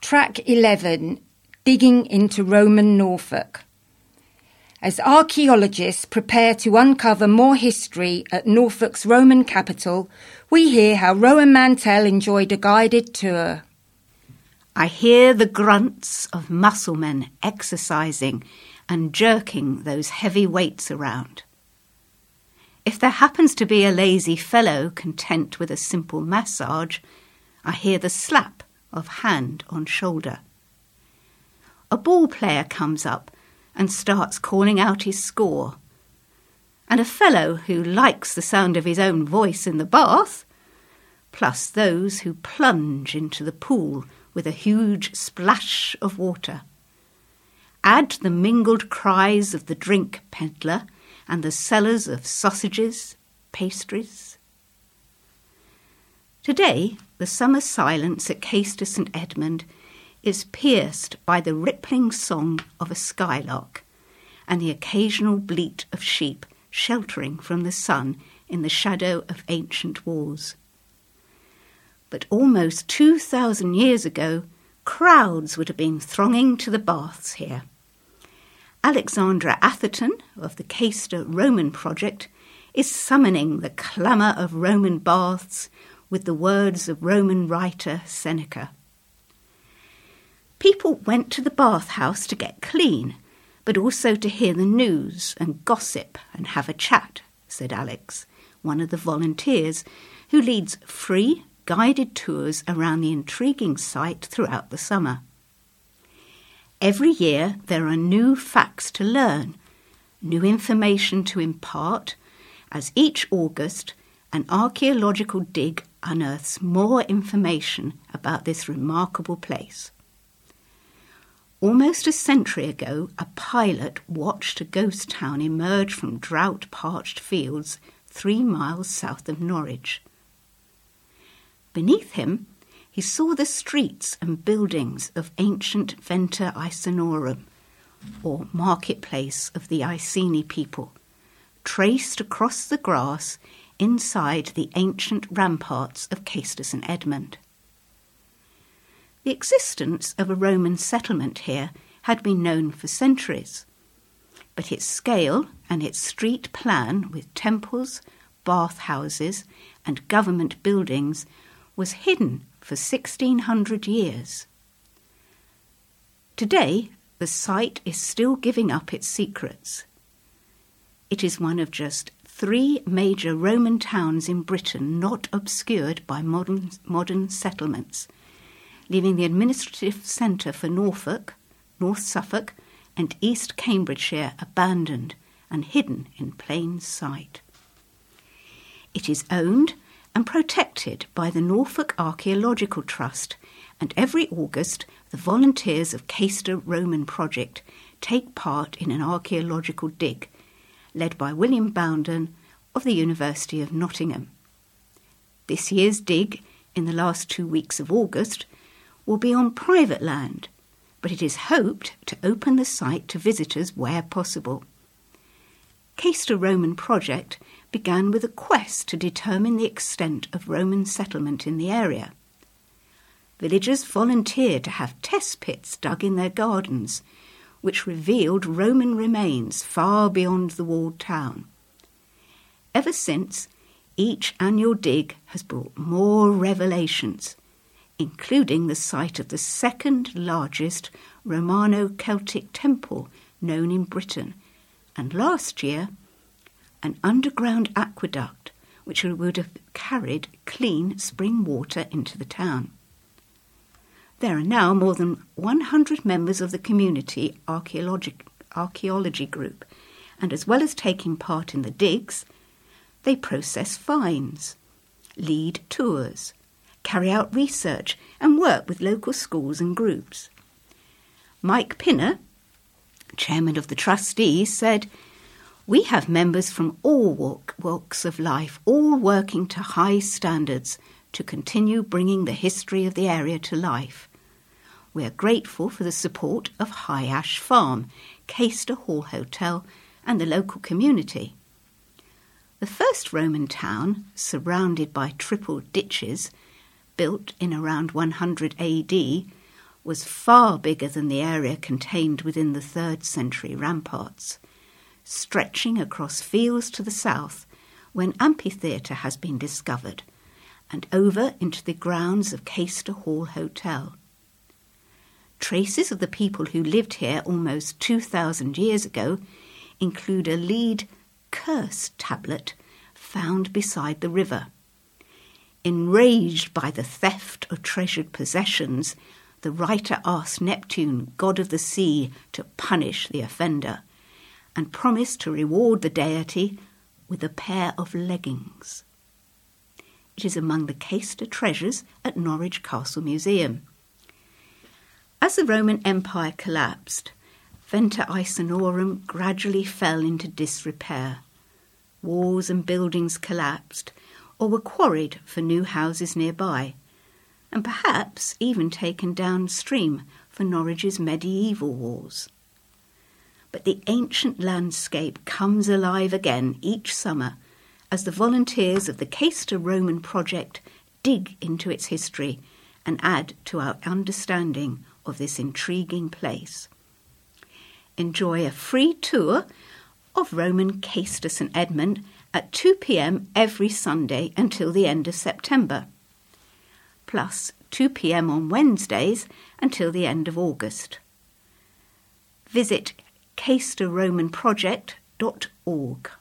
Track 11, Digging into Roman Norfolk. As archaeologists prepare to uncover more history at Norfolk's Roman capital, we hear how Rowan Mantell enjoyed a guided tour. I hear the grunts of musclemen exercising and jerking those heavy weights around. If there happens to be a lazy fellow content with a simple massage, I hear the slap of hand on shoulder. A ball player comes up and starts calling out his score, and a fellow who likes the sound of his own voice in the bath, plus those who plunge into the pool with a huge splash of water. Add the mingled cries of the drink peddler and the sellers of sausages, pastries. Today, the summer silence at Caister St Edmund is pierced by the rippling song of a skylark and the occasional bleat of sheep sheltering from the sun in the shadow of ancient walls. But almost 2,000 years ago, crowds would have been thronging to the baths here. Alexandra Atherton of the Caister Roman Project is summoning the clamour of Roman baths with the words of Roman writer Seneca. People went to the bathhouse to get clean, but also to hear the news and gossip and have a chat, said Alex, one of the volunteers who leads free, guided tours around the intriguing site throughout the summer. Every year there are new facts to learn, new information to impart, as each August an archaeological dig unearths more information about this remarkable place. Almost a century ago, a pilot watched a ghost town emerge from drought-parched fields 3 miles south of Norwich. Beneath him, he saw the streets and buildings of ancient Venta Icenorum, or marketplace of the Iceni people, traced across the grass inside the ancient ramparts of Caister St Edmund. The existence of a Roman settlement here had been known for centuries, but its scale and its street plan with temples, bathhouses and government buildings was hidden for 1,600 years. Today, the site is still giving up its secrets. It is one of just 3 major Roman towns in Britain not obscured by modern settlements, leaving the administrative centre for Norfolk, North Suffolk and East Cambridgeshire abandoned and hidden in plain sight. It is owned and protected by the Norfolk Archaeological Trust, and every August the volunteers of Caister Roman Project take part in an archaeological dig, led by William Bounden of the University of Nottingham. This year's dig, in the last 2 weeks of August, will be on private land, but it is hoped to open the site to visitors where possible. Caister Roman Project began with a quest to determine the extent of Roman settlement in the area. Villagers volunteered to have test pits dug in their gardens, which revealed Roman remains far beyond the walled town. Ever since, each annual dig has brought more revelations, including the site of the second largest Romano-Celtic temple known in Britain, and last year, an underground aqueduct which would have carried clean spring water into the town. There are now more than 100 members of the community archaeology group, and as well as taking part in the digs, they process finds, lead tours, carry out research and work with local schools and groups. Mike Pinner, chairman of the trustees, said, "We have members from all walks of life, all working to high standards to continue bringing the history of the area to life. We are grateful for the support of High Ash Farm, Caister Hall Hotel and the local community. The first Roman town, surrounded by triple ditches, built in around 100 AD, was far bigger than the area contained within the 3rd century ramparts, stretching across fields to the south when amphitheatre has been discovered, and over into the grounds of Caister Hall Hotel. Traces of the people who lived here almost 2,000 years ago include a lead curse tablet found beside the river. Enraged by the theft of treasured possessions, the writer asked Neptune, god of the sea, to punish the offender, and promised to reward the deity with a pair of leggings. It is among the Caister treasures at Norwich Castle Museum. As the Roman Empire collapsed, Venter Icenorum gradually fell into disrepair. Walls and buildings collapsed or were quarried for new houses nearby, and perhaps even taken downstream for Norwich's medieval walls. But the ancient landscape comes alive again each summer as the volunteers of the Caister Roman Project dig into its history and add to our understanding of this intriguing place. Enjoy a free tour of Roman Caister St Edmund at 2 p.m. every Sunday until the end of September, plus 2 p.m. on Wednesdays until the end of August. Visit caisterromanproject.org.